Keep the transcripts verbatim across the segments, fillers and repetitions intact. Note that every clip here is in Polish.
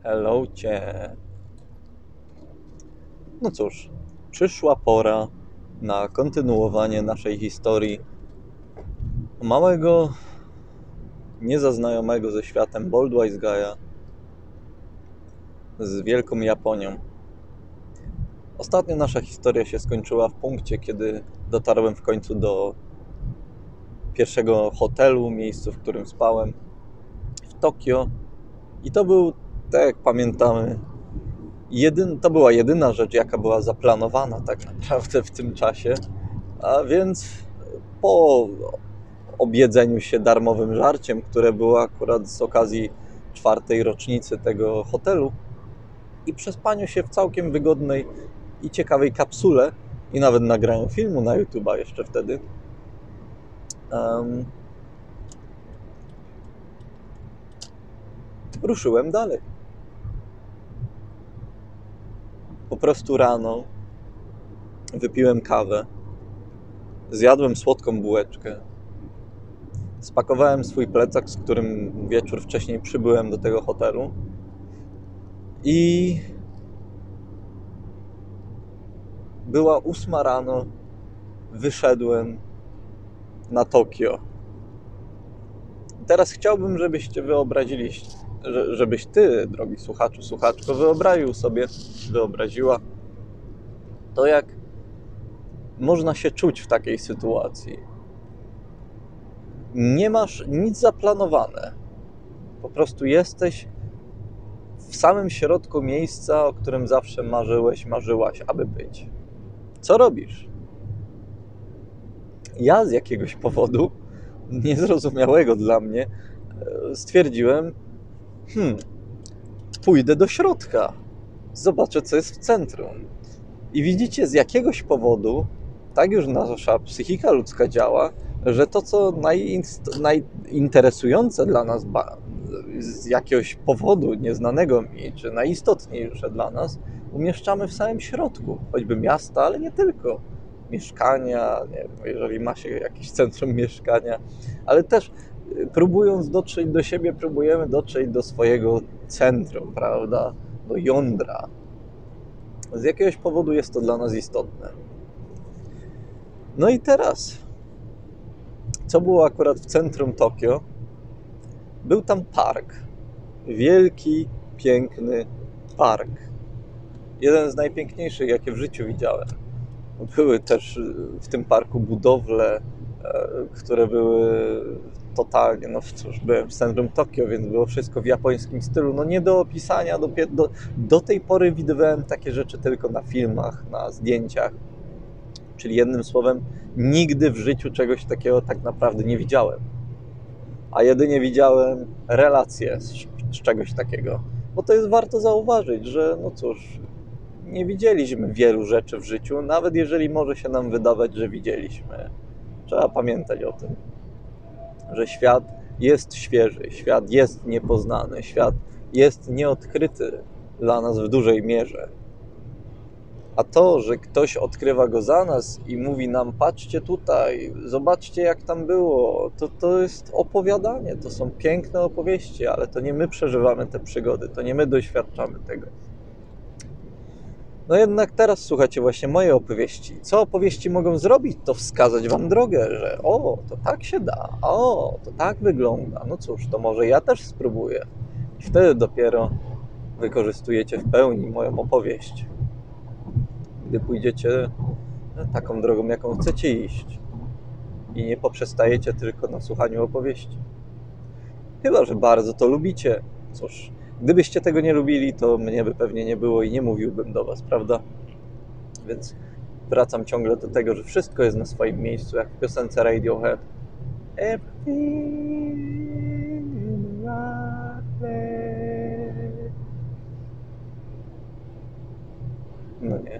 Hello cię. No cóż, przyszła pora na kontynuowanie naszej historii małego, niezaznajomego ze światem Boldwise Guy'a z Wielką Japonią. Ostatnio nasza historia się skończyła w punkcie, kiedy dotarłem w końcu do pierwszego hotelu, miejscu, w którym spałem w Tokio. I to był, tak jak pamiętamy, jedyn, to była jedyna rzecz, jaka była zaplanowana tak naprawdę w tym czasie. A więc po objedzeniu się darmowym żarciem, które było akurat z okazji czwartej rocznicy tego hotelu i przespaniu się w całkiem wygodnej i ciekawej kapsule i nawet nagraniu filmu na YouTube'a jeszcze wtedy, um, ruszyłem dalej. Po prostu rano wypiłem kawę, zjadłem słodką bułeczkę, spakowałem swój plecak, z którym wieczór wcześniej przybyłem do tego hotelu i była ósma rano, wyszedłem na Tokio. Teraz chciałbym, żebyście wyobrazili, żebyś ty, drogi słuchaczu, słuchaczko, wyobraził sobie, wyobraziła to, jak można się czuć w takiej sytuacji. Nie masz nic zaplanowane. Po prostu jesteś w samym środku miejsca, o którym zawsze marzyłeś, marzyłaś, aby być. Co robisz? Ja z jakiegoś powodu, niezrozumiałego dla mnie, stwierdziłem, hmm, pójdę do środka, zobaczę, co jest w centrum. I widzicie, z jakiegoś powodu tak już nasza psychika ludzka działa, że to, co najinst- najinteresujące dla nas, z jakiegoś powodu nieznanego mi, czy najistotniejsze dla nas, umieszczamy w samym środku, choćby miasta, ale nie tylko. Mieszkania, nie wiem, jeżeli ma się jakieś centrum mieszkania, ale też próbując dotrzeć do siebie, próbujemy dotrzeć do swojego centrum, prawda, do jądra. Z jakiegoś powodu jest to dla nas istotne. No i teraz, co było akurat w centrum Tokio? Był tam park. Wielki, piękny park. Jeden z najpiękniejszych, jakie w życiu widziałem. Były też w tym parku budowle, które były totalnie, no cóż, byłem w centrum Tokio, więc było wszystko w japońskim stylu. No nie do opisania, do, do, do tej pory widywałem takie rzeczy tylko na filmach, na zdjęciach. Czyli jednym słowem, nigdy w życiu czegoś takiego tak naprawdę nie widziałem. A jedynie widziałem relacje z, z czegoś takiego. Bo to jest warto zauważyć, że no cóż, nie widzieliśmy wielu rzeczy w życiu, nawet jeżeli może się nam wydawać, że widzieliśmy. Trzeba pamiętać o tym, że świat jest świeży, świat jest niepoznany, świat jest nieodkryty dla nas w dużej mierze. A to, że ktoś odkrywa go za nas i mówi nam, patrzcie tutaj, zobaczcie jak tam było, to, to jest opowiadanie, to są piękne opowieści, ale to nie my przeżywamy te przygody, to nie my doświadczamy tego. No jednak teraz słuchacie właśnie moje opowieści. Co opowieści mogą zrobić? To wskazać wam drogę, że o, to tak się da, o, to tak wygląda. No cóż, to może ja też spróbuję. I wtedy dopiero wykorzystujecie w pełni moją opowieść. Gdy pójdziecie taką drogą, jaką chcecie iść i nie poprzestajecie tylko na słuchaniu opowieści. Chyba że bardzo to lubicie. Cóż, gdybyście tego nie lubili, to mnie by pewnie nie było i nie mówiłbym do was, prawda? Więc wracam ciągle do tego, że wszystko jest na swoim miejscu, jak w piosence Radiohead. No nie.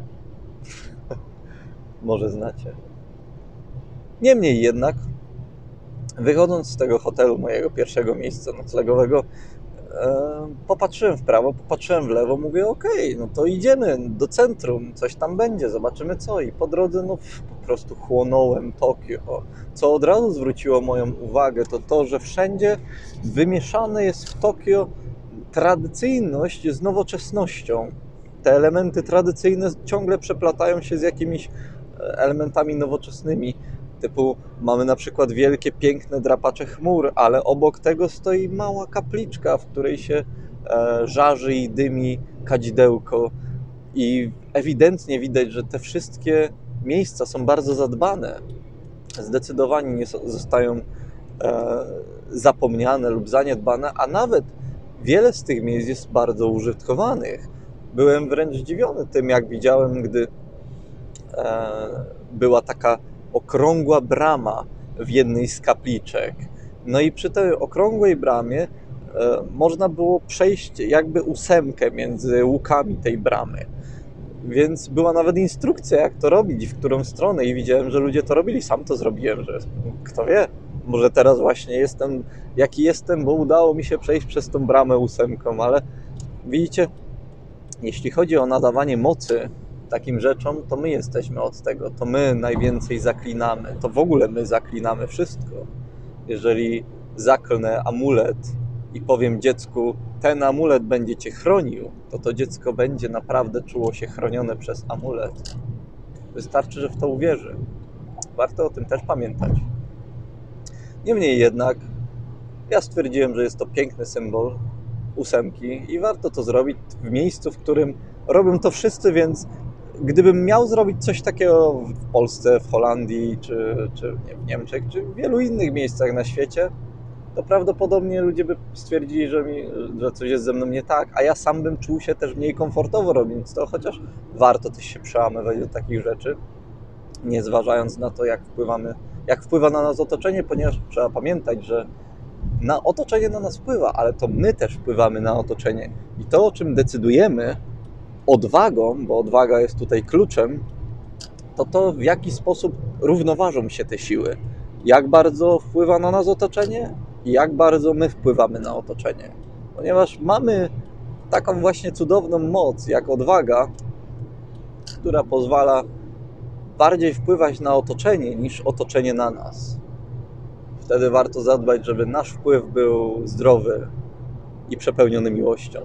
Może znacie. Niemniej jednak, wychodząc z tego hotelu, mojego pierwszego miejsca noclegowego, e, popatrzyłem w prawo, popatrzyłem w lewo, mówię, okej, okay, no to idziemy do centrum, coś tam będzie, zobaczymy co. I po drodze no po prostu chłonąłem Tokio. Co od razu zwróciło moją uwagę, to to, że wszędzie wymieszane jest w Tokio tradycyjność z nowoczesnością. Te elementy tradycyjne ciągle przeplatają się z jakimiś elementami nowoczesnymi. Typu mamy na przykład wielkie, piękne drapacze chmur, ale obok tego stoi mała kapliczka, w której się e, żarzy i dymi kadzidełko. I ewidentnie widać, że te wszystkie miejsca są bardzo zadbane. Zdecydowanie nie zostają e, zapomniane lub zaniedbane, a nawet wiele z tych miejsc jest bardzo użytkowanych. Byłem wręcz zdziwiony tym, jak widziałem, gdy e, była taka okrągła brama w jednej z kapliczek. No i przy tej okrągłej bramie e, można było przejść jakby ósemkę między łukami tej bramy. Więc była nawet instrukcja, jak to robić, w którą stronę, i widziałem, że ludzie to robili. Sam to zrobiłem, że kto wie, może teraz właśnie jestem jaki jestem, bo udało mi się przejść przez tą bramę ósemką, ale widzicie, jeśli chodzi o nadawanie mocy takim rzeczom, to my jesteśmy od tego, to my najwięcej zaklinamy, to w ogóle my zaklinamy wszystko. Jeżeli zaklnę amulet i powiem dziecku, ten amulet będzie cię chronił, to to dziecko będzie naprawdę czuło się chronione przez amulet. Wystarczy, że w to uwierzy. Warto o tym też pamiętać. Niemniej jednak, ja stwierdziłem, że jest to piękny symbol ósemki i warto to zrobić w miejscu, w którym robią to wszyscy, więc gdybym miał zrobić coś takiego w Polsce, w Holandii, czy, czy nie, w Niemczech, czy w wielu innych miejscach na świecie, to prawdopodobnie ludzie by stwierdzili, że, mi, że coś jest ze mną nie tak, a ja sam bym czuł się też mniej komfortowo robiąc to, chociaż warto też się przełamywać do takich rzeczy, nie zważając na to, jak wpływamy, jak wpływa na nas otoczenie, ponieważ trzeba pamiętać, że na otoczenie na nas wpływa, ale to my też wpływamy na otoczenie. I to, o czym decydujemy odwagą, bo odwaga jest tutaj kluczem, to to, w jaki sposób równoważą się te siły. Jak bardzo wpływa na nas otoczenie i jak bardzo my wpływamy na otoczenie. Ponieważ mamy taką właśnie cudowną moc, jak odwaga, która pozwala bardziej wpływać na otoczenie niż otoczenie na nas. Wtedy warto zadbać, żeby nasz wpływ był zdrowy i przepełniony miłością.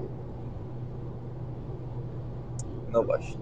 No właśnie.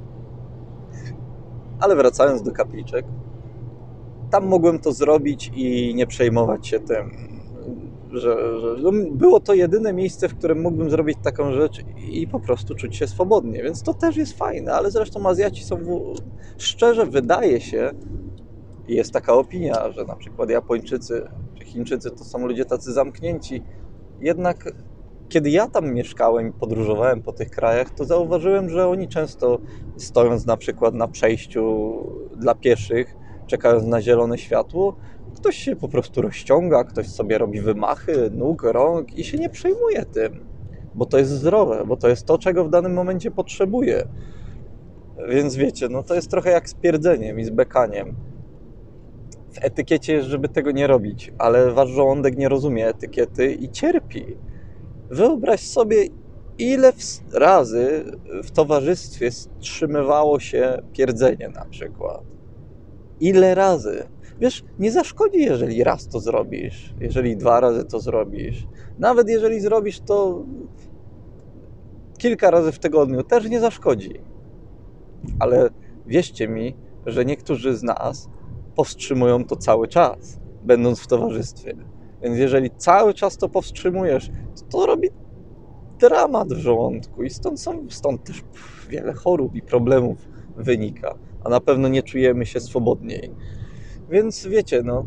Ale wracając do kapliczek, tam mogłem to zrobić i nie przejmować się tym, że, że no było to jedyne miejsce, w którym mógłbym zrobić taką rzecz i po prostu czuć się swobodnie, więc to też jest fajne, ale zresztą Azjaci są, w... szczerze wydaje się, jest taka opinia, że na przykład Japończycy czy Chińczycy to są ludzie tacy zamknięci, jednak kiedy ja tam mieszkałem i podróżowałem po tych krajach, to zauważyłem, że oni często stojąc na przykład na przejściu dla pieszych, czekając na zielone światło, ktoś się po prostu rozciąga, ktoś sobie robi wymachy nóg, rąk i się nie przejmuje tym, bo to jest zdrowe, bo to jest to, czego w danym momencie potrzebuje. Więc wiecie, no to jest trochę jak z pierdzeniem i z bekaniem. W etykiecie jest, żeby tego nie robić, ale wasz żołądek nie rozumie etykiety i cierpi. Wyobraź sobie, ile razy w towarzystwie wstrzymywało się pierdzenie na przykład. Ile razy? Wiesz, nie zaszkodzi, jeżeli raz to zrobisz, jeżeli dwa razy to zrobisz. Nawet jeżeli zrobisz to kilka razy w tygodniu, też nie zaszkodzi. Ale wierzcie mi, że niektórzy z nas powstrzymują to cały czas, będąc w towarzystwie. Więc jeżeli cały czas to powstrzymujesz, to, to robi dramat w żołądku i stąd, są, stąd też wiele chorób i problemów wynika, a na pewno nie czujemy się swobodniej. Więc wiecie, no,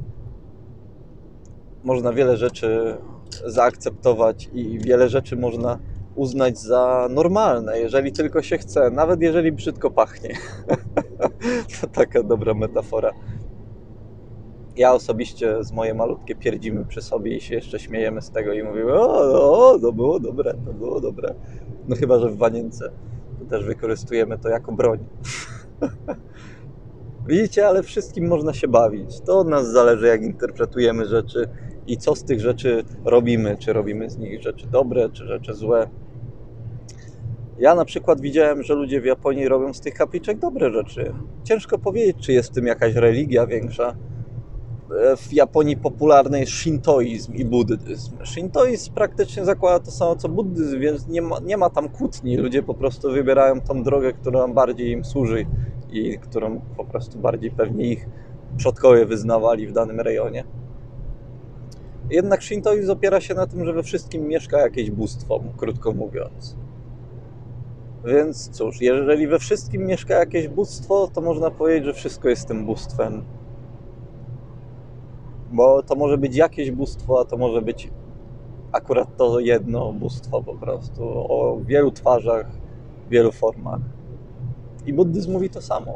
można wiele rzeczy zaakceptować i wiele rzeczy można uznać za normalne, jeżeli tylko się chce, nawet jeżeli brzydko pachnie. To taka dobra metafora. Ja osobiście z moje malutkie pierdzimy przy sobie i się jeszcze śmiejemy z tego i mówimy, o, o, to było dobre, to było dobre. No chyba, że w wanience to też wykorzystujemy to jako broń. Widzicie, ale wszystkim można się bawić. To od nas zależy, jak interpretujemy rzeczy i co z tych rzeczy robimy. Czy robimy z nich rzeczy dobre, czy rzeczy złe. Ja na przykład widziałem, że ludzie w Japonii robią z tych kapliczek dobre rzeczy. Ciężko powiedzieć, czy jest w tym jakaś religia większa. w Japonii popularny jest szintoizm i buddyzm. Szintoizm praktycznie zakłada to samo co buddyzm, więc nie ma, nie ma tam kłótni. Ludzie po prostu wybierają tą drogę, która bardziej im służy i którą po prostu bardziej pewnie ich przodkowie wyznawali w danym rejonie. Jednak szintoizm opiera się na tym, że we wszystkim mieszka jakieś bóstwo, krótko mówiąc. Więc cóż, jeżeli we wszystkim mieszka jakieś bóstwo, to można powiedzieć, że wszystko jest tym bóstwem. Bo to może być jakieś bóstwo, a to może być akurat to jedno bóstwo po prostu, o wielu twarzach, wielu formach. I buddyzm mówi to samo.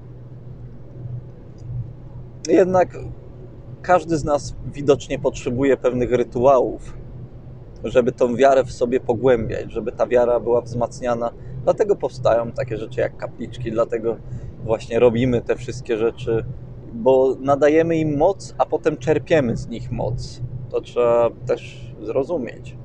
Jednak każdy z nas widocznie potrzebuje pewnych rytuałów, żeby tą wiarę w sobie pogłębiać, żeby ta wiara była wzmacniana. Dlatego powstają takie rzeczy jak kapliczki, dlatego właśnie robimy te wszystkie rzeczy, bo nadajemy im moc, a potem czerpiemy z nich moc. To trzeba też zrozumieć.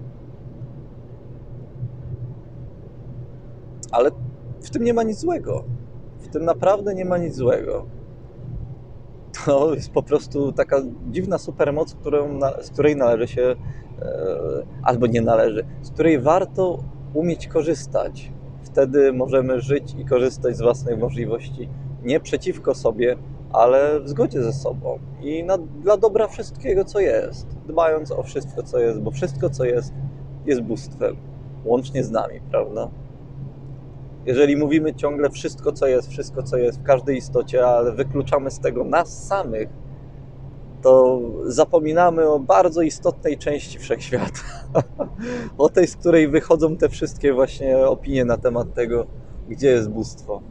Ale w tym nie ma nic złego. W tym naprawdę nie ma nic złego. To jest po prostu taka dziwna supermoc, którą, z której należy się, albo nie należy, z której warto umieć korzystać. Wtedy możemy żyć i korzystać z własnych możliwości nie przeciwko sobie, ale w zgodzie ze sobą i na, dla dobra wszystkiego, co jest, dbając o wszystko, co jest, bo wszystko, co jest, jest bóstwem, łącznie z nami, prawda? Jeżeli mówimy ciągle wszystko, co jest, wszystko, co jest w każdej istocie, ale wykluczamy z tego nas samych, to zapominamy o bardzo istotnej części wszechświata. O tej, z której wychodzą te wszystkie właśnie opinie na temat tego, gdzie jest bóstwo.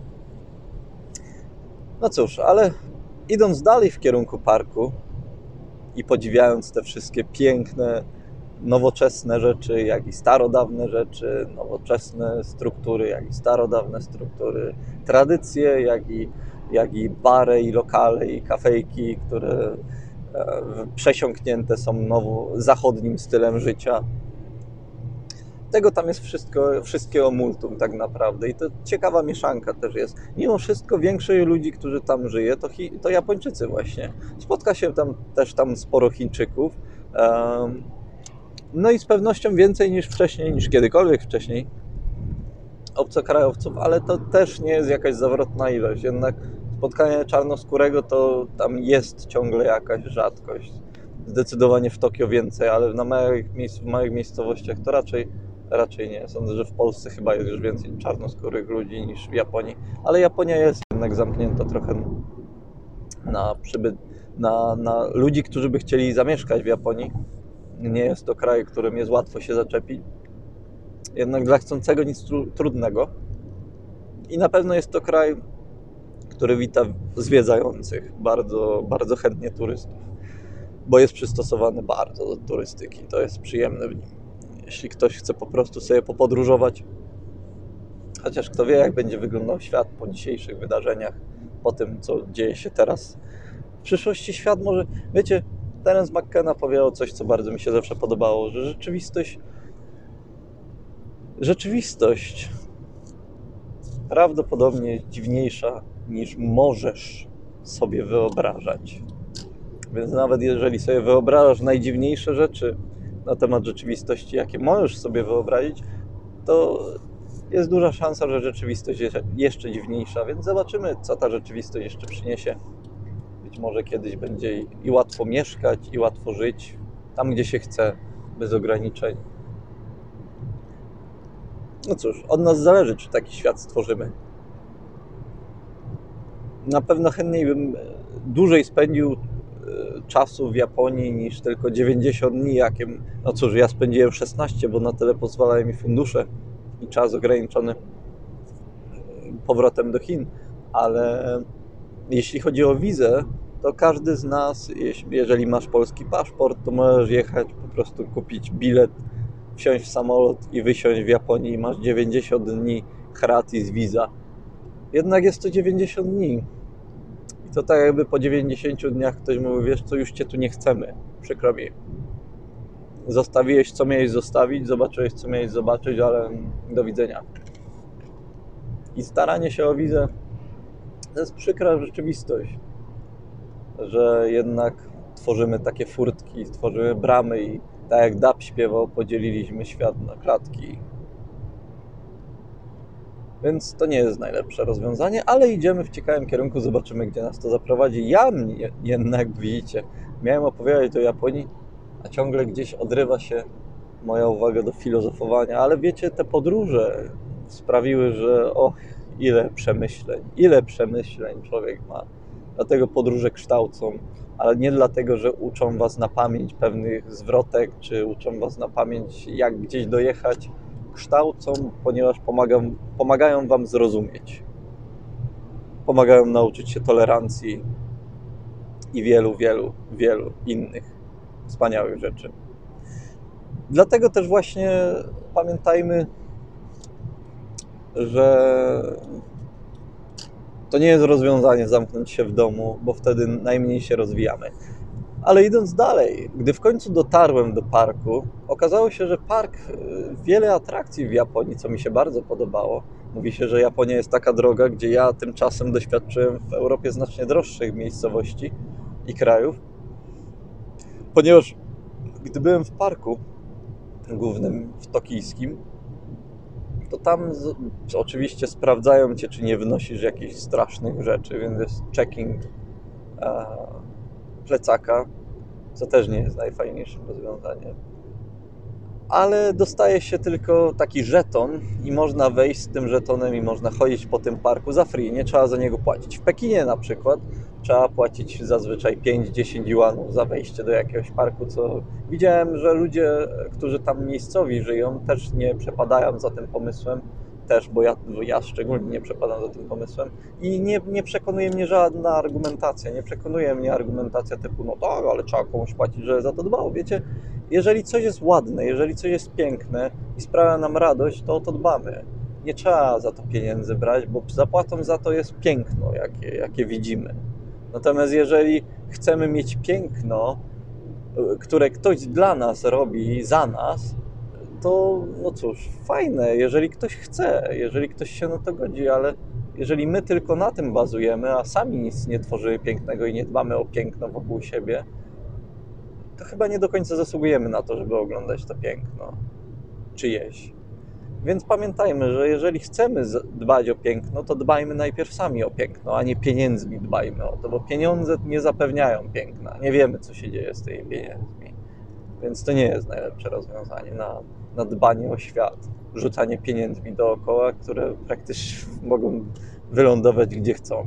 No cóż, ale idąc dalej w kierunku parku i podziwiając te wszystkie piękne, nowoczesne rzeczy, jak i starodawne rzeczy, nowoczesne struktury, jak i starodawne struktury, tradycje, jak i, jak i bary, i lokale, i kafejki, które przesiąknięte są nowo zachodnim stylem życia. Tego tam jest wszystko, wszystkiego multum tak naprawdę i to ciekawa mieszanka też jest. Mimo wszystko większość ludzi, którzy tam żyje, to, Chi- to Japończycy właśnie. Spotka się tam też tam sporo Chińczyków. Um, no i z pewnością więcej niż wcześniej, niż kiedykolwiek wcześniej obcokrajowców, ale to też nie jest jakaś zawrotna ilość. Jednak spotkanie czarnoskórego to tam jest ciągle jakaś rzadkość. Zdecydowanie w Tokio więcej, ale na małych, miejsc, w małych miejscowościach to raczej, raczej nie. Sądzę, że w Polsce chyba jest już więcej czarnoskórych ludzi niż w Japonii. Ale Japonia jest jednak zamknięta trochę na przybyt, na, na ludzi, którzy by chcieli zamieszkać w Japonii. Nie jest to kraj, którym jest łatwo się zaczepić. Jednak dla chcącego nic tru, trudnego. I na pewno jest to kraj, który wita zwiedzających bardzo, bardzo chętnie turystów, bo jest przystosowany bardzo do turystyki. To jest przyjemne w nim. Jeśli ktoś chce po prostu sobie popodróżować, chociaż kto wie, jak będzie wyglądał świat po dzisiejszych wydarzeniach, po tym, co dzieje się teraz. W przyszłości świat może... Wiecie, Terence McKenna powiedział coś, co bardzo mi się zawsze podobało, że rzeczywistość rzeczywistość prawdopodobnie jest dziwniejsza niż możesz sobie wyobrażać. Więc nawet jeżeli sobie wyobrażasz najdziwniejsze rzeczy na temat rzeczywistości, jakie możesz sobie wyobrazić, to jest duża szansa, że rzeczywistość jest jeszcze dziwniejsza, więc zobaczymy, co ta rzeczywistość jeszcze przyniesie. Być może kiedyś będzie i łatwo mieszkać, i łatwo żyć tam, gdzie się chce, bez ograniczeń. No cóż, od nas zależy, czy taki świat stworzymy. Na pewno chętniej bym dłużej spędził czasu w Japonii niż tylko dziewięćdziesiąt dni, jakim, no cóż, ja spędziłem szesnaście, bo na tyle pozwalają mi fundusze i czas ograniczony powrotem do Chin, ale jeśli chodzi o wizę, to każdy z nas, jeżeli masz polski paszport, to możesz jechać, po prostu kupić bilet, wsiąść w samolot i wysiąść w Japonii i masz dziewięćdziesiąt dni gratis wiza. Jednak jest to dziewięćdziesiąt dni. I to tak jakby po dziewięćdziesięciu dniach ktoś mówi, wiesz co, już cię tu nie chcemy, przykro mi. Zostawiłeś co miałeś zostawić, zobaczyłeś co miałeś zobaczyć, ale do widzenia. I staranie się o wizę to jest przykra rzeczywistość. że jednak tworzymy takie furtki, tworzymy bramy i tak jak Dab śpiewał, podzieliliśmy świat na klatki. Więc to nie jest najlepsze rozwiązanie, ale idziemy w ciekawym kierunku, zobaczymy, gdzie nas to zaprowadzi. Ja mnie, jednak, widzicie, miałem opowiadać o Japonii, a ciągle gdzieś odrywa się moja uwaga do filozofowania, ale wiecie, te podróże sprawiły, że och, ile przemyśleń, ile przemyśleń człowiek ma. Dlatego podróże kształcą, ale nie dlatego, że uczą was na pamięć pewnych zwrotek, czy uczą was na pamięć, jak gdzieś dojechać. Kształcą, ponieważ pomagam, pomagają wam zrozumieć. Pomagają nauczyć się tolerancji i wielu, wielu, wielu innych wspaniałych rzeczy. Dlatego też właśnie pamiętajmy, że to nie jest rozwiązanie zamknąć się w domu, bo wtedy najmniej się rozwijamy. Ale idąc dalej, gdy w końcu dotarłem do parku, okazało się, że park, wiele atrakcji w Japonii, co mi się bardzo podobało. Mówi się, że Japonia jest taka droga, gdzie ja tymczasem doświadczyłem w Europie znacznie droższych miejscowości i krajów. Ponieważ gdy byłem w parku głównym, w tokijskim, to tam z, oczywiście sprawdzają cię, czy nie wnosisz jakichś strasznych rzeczy, więc jest checking e, plecaka, co też nie jest najfajniejszym rozwiązaniem. Ale dostaje się tylko taki żeton i można wejść z tym żetonem i można chodzić po tym parku za free, nie trzeba za niego płacić. W Pekinie na przykład trzeba płacić zazwyczaj pięć do dziesięciu juanów za wejście do jakiegoś parku, co widziałem, że ludzie, którzy tam miejscowi żyją, też nie przepadają za tym pomysłem, też, bo ja, ja szczególnie nie przepadam za tym pomysłem i nie, nie przekonuje mnie żadna argumentacja, nie przekonuje mnie argumentacja typu, no tak, ale trzeba komuś płacić, że za to dbał, wiecie? Jeżeli coś jest ładne, jeżeli coś jest piękne i sprawia nam radość, to o to dbamy. Nie trzeba za to pieniędzy brać, bo zapłatą za to jest piękno, jakie, jakie widzimy. Natomiast jeżeli chcemy mieć piękno, które ktoś dla nas robi, za nas, to no cóż, fajne, jeżeli ktoś chce, jeżeli ktoś się na to godzi, ale jeżeli my tylko na tym bazujemy, a sami nic nie tworzymy pięknego i nie dbamy o piękno wokół siebie, to chyba nie do końca zasługujemy na to, żeby oglądać to piękno czyjeś. Więc pamiętajmy, że jeżeli chcemy dbać o piękno, to dbajmy najpierw sami o piękno, a nie pieniędzmi dbajmy o to, bo pieniądze nie zapewniają piękna. Nie wiemy, co się dzieje z tymi pieniędzmi. Więc to nie jest najlepsze rozwiązanie na, na dbanie o świat. Rzucanie pieniędzmi dookoła, które praktycznie mogą wylądować gdzie chcą.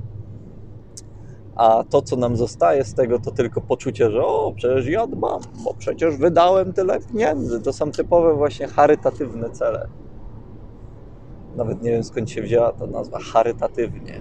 A to, co nam zostaje z tego, to tylko poczucie, że o, przecież ja dbam, bo przecież wydałem tyle pieniędzy. To są typowe właśnie charytatywne cele. Nawet nie wiem, skąd się wzięła ta nazwa, charytatywnie.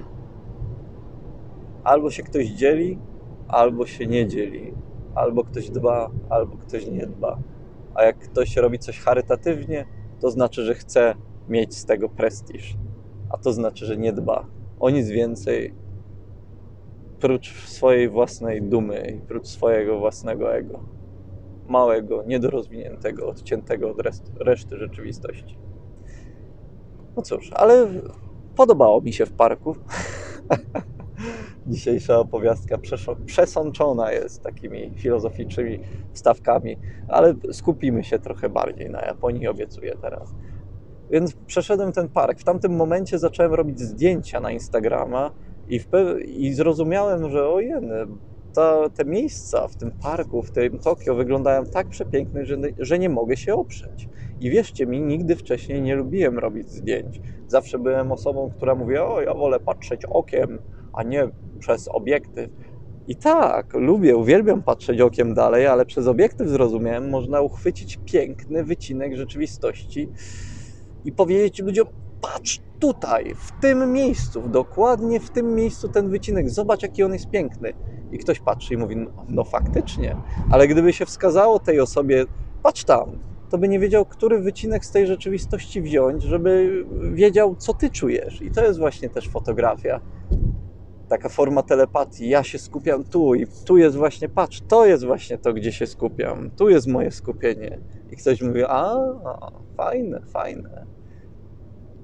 Albo się ktoś dzieli, albo się nie dzieli. Albo ktoś dba, albo ktoś nie dba. A jak ktoś robi coś charytatywnie, to znaczy, że chce mieć z tego prestiż. A to znaczy, że nie dba o nic więcej, prócz swojej własnej dumy i prócz swojego własnego ego. Małego, niedorozwiniętego, odciętego od reszty rzeczywistości. No cóż, ale podobało mi się w parku. Dzisiejsza opowiastka przesączona jest takimi filozoficznymi wstawkami, ale skupimy się trochę bardziej na Japonii, obiecuję teraz. Więc przeszedłem ten park. W tamtym momencie zacząłem robić zdjęcia na Instagrama i, w i zrozumiałem, że ojej, ta, te miejsca w tym parku, w tym Tokio wyglądają tak przepięknie, że, że nie mogę się oprzeć. I wierzcie mi, nigdy wcześniej nie lubiłem robić zdjęć. Zawsze byłem osobą, która mówi, o, ja wolę patrzeć okiem, a nie przez obiektyw. I tak, lubię, uwielbiam patrzeć okiem dalej, ale przez obiektyw zrozumiałem, można uchwycić piękny wycinek rzeczywistości i powiedzieć ludziom, patrz tutaj, w tym miejscu, dokładnie w tym miejscu ten wycinek, zobacz jaki on jest piękny. I ktoś patrzy i mówi, no, no faktycznie, ale gdyby się wskazało tej osobie, patrz tam, to by nie wiedział, który wycinek z tej rzeczywistości wziąć, żeby wiedział, co ty czujesz. I to jest właśnie też fotografia. Taka forma telepatii. Ja się skupiam tu i tu jest właśnie, patrz, to jest właśnie to, gdzie się skupiam. Tu jest moje skupienie. I ktoś mówi, a, fajne, fajne.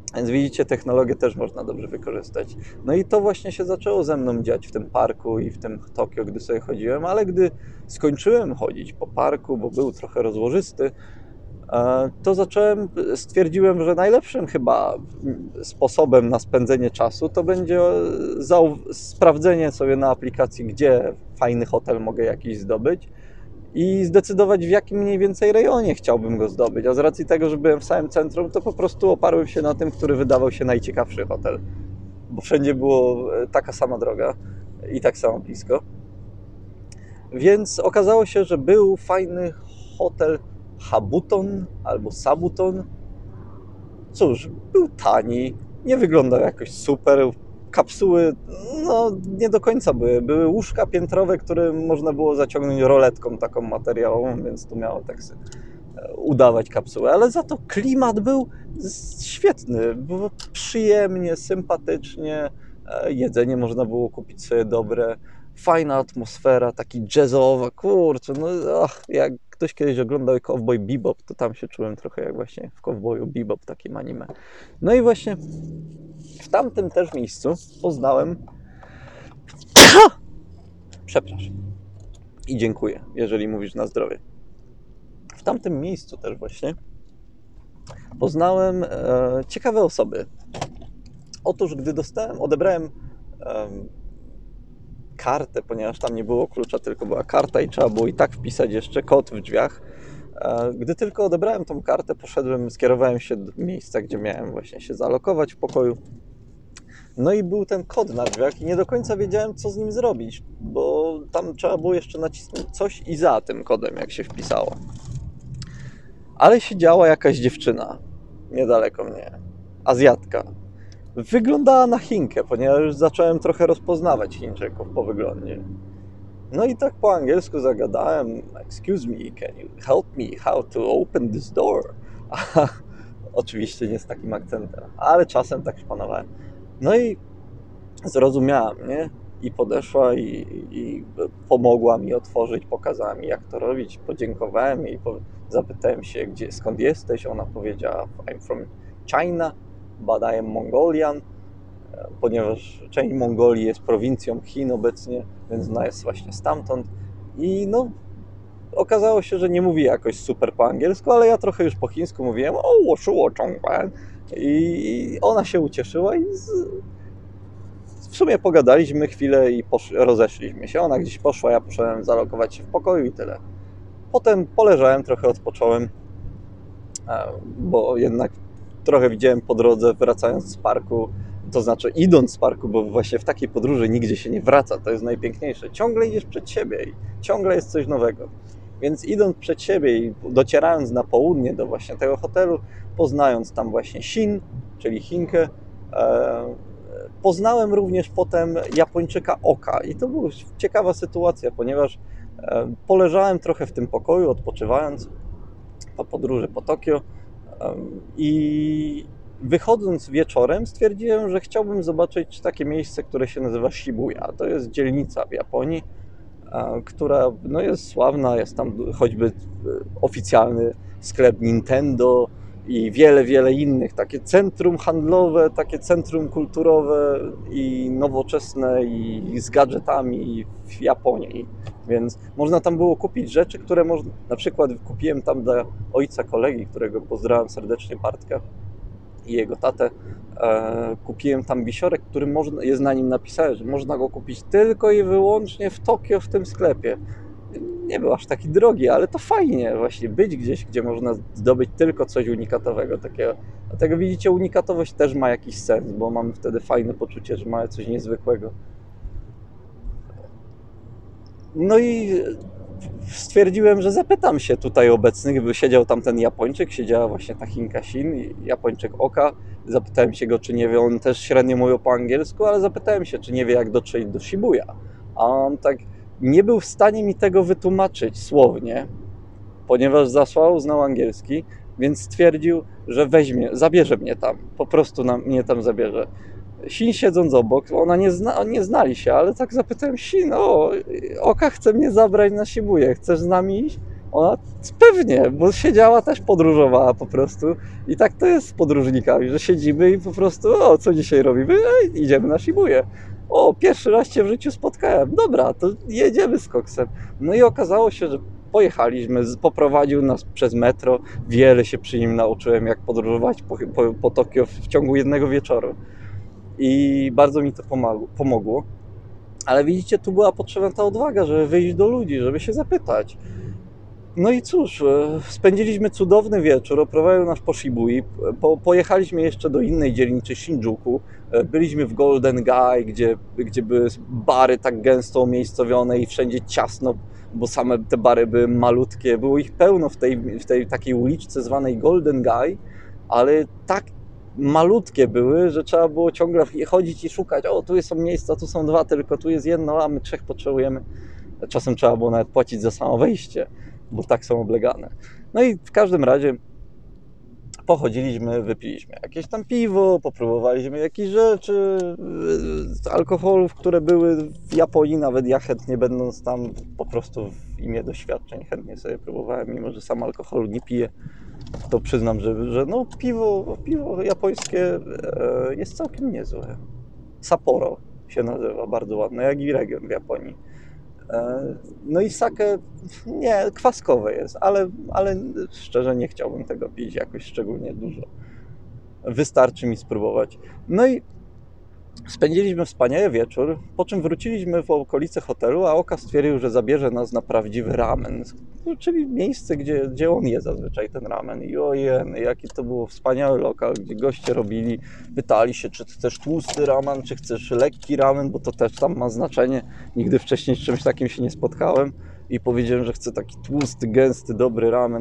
Więc widzicie, technologię też można dobrze wykorzystać. No i to właśnie się zaczęło ze mną dziać w tym parku i w tym Tokio, gdy sobie chodziłem, ale gdy skończyłem chodzić po parku, bo był trochę rozłożysty, to zacząłem, stwierdziłem, że najlepszym chyba sposobem na spędzenie czasu to będzie sprawdzenie sobie na aplikacji, gdzie fajny hotel mogę jakiś zdobyć i zdecydować, w jakim mniej więcej rejonie chciałbym go zdobyć. A z racji tego, że byłem w samym centrum, to po prostu oparłem się na tym, który wydawał się najciekawszy hotel, bo wszędzie było taka sama droga i tak samo blisko. Więc okazało się, że był fajny hotel Habuton albo Sabuton. Cóż, był tani, nie wyglądał jakoś super. Kapsuły, no nie do końca były. Były łóżka piętrowe, które można było zaciągnąć roletką taką materiałową, więc to miało tak udawać kapsułę. Ale za to klimat był świetny. Było przyjemnie, sympatycznie. Jedzenie można było kupić sobie dobre. Fajna atmosfera, taki jazzowa, kurczę, no ach, jak ktoś kiedyś oglądał Cowboy Bebop, to tam się czułem trochę jak właśnie w Cowboyu Bebop, takim anime. No i właśnie w tamtym też miejscu poznałem... Przepraszam. I dziękuję, jeżeli mówisz na zdrowie. W tamtym miejscu też właśnie poznałem e, ciekawe osoby. Otóż, gdy dostałem, odebrałem e, kartę, ponieważ tam nie było klucza, tylko była karta i trzeba było i tak wpisać jeszcze kod w drzwiach. Gdy tylko odebrałem tą kartę, poszedłem, skierowałem się do miejsca, gdzie miałem właśnie się zalokować w pokoju. No i był ten kod na drzwiach i nie do końca wiedziałem, co z nim zrobić, bo tam trzeba było jeszcze nacisnąć coś i za tym kodem, jak się wpisało. Ale siedziała jakaś dziewczyna niedaleko mnie, Azjatka. Wyglądała na Chinkę, ponieważ już zacząłem trochę rozpoznawać Chińczyków po wyglądzie. No i tak po angielsku zagadałem: excuse me, can you help me how to open this door? Oczywiście nie z takim akcentem, ale czasem tak szpanowałem. No i zrozumiała mnie i podeszła i, i pomogła mi otworzyć, pokazała mi, jak to robić. Podziękowałem jej, zapytałem się, gdzie, skąd jesteś. Ona powiedziała: I'm from China, but I am Mongolian, ponieważ część Mongolii jest prowincją Chin obecnie, więc ona jest właśnie stamtąd. I no, okazało się, że nie mówi jakoś super po angielsku, ale ja trochę już po chińsku mówiłem: o, shuo chongban. I ona się ucieszyła i z... w sumie pogadaliśmy chwilę i posz... rozeszliśmy się. Ona gdzieś poszła, ja poszedłem zalokować się w pokoju i tyle. Potem poleżałem, trochę odpocząłem, bo jednak trochę widziałem po drodze, wracając z parku, to znaczy idąc z parku, bo właśnie w takiej podróży nigdzie się nie wraca, to jest najpiękniejsze. Ciągle idziesz przed siebie i ciągle jest coś nowego. Więc idąc przed siebie i docierając na południe do właśnie tego hotelu, poznając tam właśnie Xin, czyli Chinkę, e, poznałem również potem Japończyka Oka. I to była ciekawa sytuacja, ponieważ e, poleżałem trochę w tym pokoju, odpoczywając po podróży po Tokio, e, i wychodząc wieczorem stwierdziłem, że chciałbym zobaczyć takie miejsce, które się nazywa Shibuya. To jest dzielnica w Japonii, która no, jest sławna, jest tam choćby oficjalny sklep Nintendo i wiele, wiele innych. Takie centrum handlowe, takie centrum kulturowe i nowoczesne i z gadżetami w Japonii. Więc można tam było kupić rzeczy, które można... Na przykład kupiłem tam dla ojca kolegi, którego pozdrawiam serdecznie, Bartka, i jego tatę. E, kupiłem tam wisiorek, który można, jest na nim napisane, że można go kupić tylko i wyłącznie w Tokio, w tym sklepie. Nie był aż taki drogi, ale to fajnie właśnie być gdzieś, gdzie można zdobyć tylko coś unikatowego takiego. Dlatego widzicie, unikatowość też ma jakiś sens, bo mam wtedy fajne poczucie, że ma coś niezwykłego. No i stwierdziłem, że zapytam się tutaj obecnych, bo siedział tam ten Japończyk, siedziała właśnie ta Chinka Xin, Japończyk Oka. Zapytałem się go, czy nie wie, on też średnio mówił po angielsku, ale zapytałem się, czy nie wie, jak dotrzeć do Shibuya. A on tak nie był w stanie mi tego wytłumaczyć słownie, ponieważ zasłał, znał angielski, więc stwierdził, że weźmie, zabierze mnie tam, po prostu na, mnie tam zabierze. Xin siedząc obok, ona nie, zna, nie znali się, ale tak zapytałem: Xin, o, Oka chce mnie zabrać na Shibuję, chcesz z nami iść? Ona pewnie, bo siedziała też, podróżowała po prostu i tak to jest z podróżnikami, że siedzimy i po prostu, o, co dzisiaj robimy? E, idziemy na Shibuję. O, pierwszy raz Cię w życiu spotkałem. Dobra, to jedziemy z koksem. No i okazało się, że pojechaliśmy, poprowadził nas przez metro. Wiele się przy nim nauczyłem, jak podróżować po, po, po Tokio w ciągu jednego wieczoru. I bardzo mi to pomogło. pomogło. Ale widzicie, tu była potrzebna ta odwaga, żeby wyjść do ludzi, żeby się zapytać. No i cóż, spędziliśmy cudowny wieczór, oprowadził nas po Shibui, po, pojechaliśmy jeszcze do innej dzielnicy Shinjuku, byliśmy w Golden Gai, gdzie, gdzie były bary tak gęsto umiejscowione i wszędzie ciasno, bo same te bary były malutkie, było ich pełno w tej, w tej takiej uliczce zwanej Golden Gai, ale tak malutkie były, że trzeba było ciągle chodzić i szukać, o tu są miejsca, tu są dwa tylko, tu jest jedno, a my trzech potrzebujemy. Czasem trzeba było nawet płacić za samo wejście, bo tak są oblegane. No i w każdym razie pochodziliśmy, wypiliśmy jakieś tam piwo, popróbowaliśmy jakieś rzeczy, alkoholów, które były w Japonii, nawet ja chętnie będąc tam, po prostu w imię doświadczeń chętnie sobie próbowałem, mimo że sam alkoholu nie piję, to przyznam, że, że no piwo, piwo japońskie jest całkiem niezłe. Sapporo się nazywa, bardzo ładne, jak i region w Japonii. No i sake, nie, kwaskowe jest, ale, ale szczerze nie chciałbym tego pić jakoś szczególnie dużo. Wystarczy mi spróbować. No i spędziliśmy wspaniały wieczór, po czym wróciliśmy w okolice hotelu, a Oka stwierdził, że zabierze nas na prawdziwy ramen, czyli miejsce, gdzie, gdzie on je zazwyczaj ten ramen. I ojej, jaki to był wspaniały lokal, gdzie goście robili, pytali się, czy chcesz tłusty ramen, czy chcesz lekki ramen, bo to też tam ma znaczenie. Nigdy wcześniej z czymś takim się nie spotkałem i powiedziałem, że chcę taki tłusty, gęsty, dobry ramen.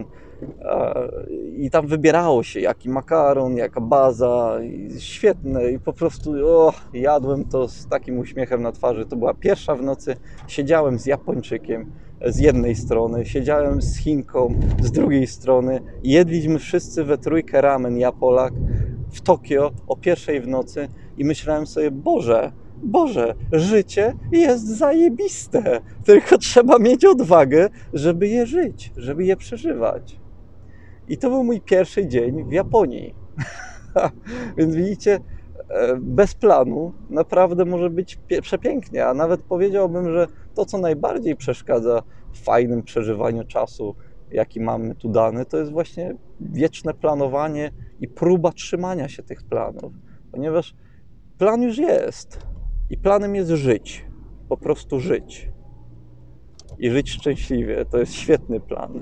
I tam wybierało się, jaki makaron, jaka baza, świetne i po prostu o, jadłem to z takim uśmiechem na twarzy. To była pierwsza w nocy, siedziałem z Japończykiem z jednej strony, siedziałem z Chinką z drugiej strony, jedliśmy wszyscy we trójkę ramen, ja Polak, w Tokio o pierwszej w nocy i myślałem sobie, Boże, Boże, życie jest zajebiste, tylko trzeba mieć odwagę, żeby je żyć, żeby je przeżywać. I to był mój pierwszy dzień w Japonii. Więc widzicie, bez planu naprawdę może być przepięknie, a nawet powiedziałbym, że to, co najbardziej przeszkadza w fajnym przeżywaniu czasu, jaki mamy tu dany, to jest właśnie wieczne planowanie i próba trzymania się tych planów. Ponieważ plan już jest i planem jest żyć, po prostu żyć. I żyć szczęśliwie, to jest świetny plan.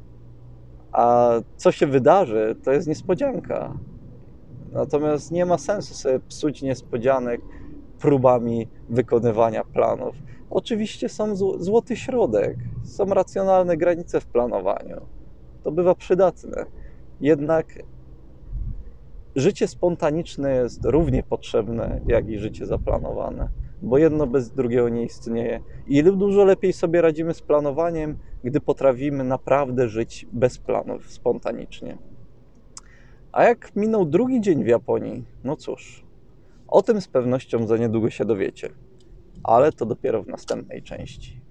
A co się wydarzy, to jest niespodzianka. Natomiast nie ma sensu sobie psuć niespodzianek próbami wykonywania planów. Oczywiście są złoty środek, są racjonalne granice w planowaniu. To bywa przydatne. Jednak życie spontaniczne jest równie potrzebne, jak i życie zaplanowane, bo jedno bez drugiego nie istnieje. I dużo lepiej sobie radzimy z planowaniem, gdy potrafimy naprawdę żyć bez planów, spontanicznie. A jak minął drugi dzień w Japonii? No cóż, o tym z pewnością za niedługo się dowiecie, ale to dopiero w następnej części.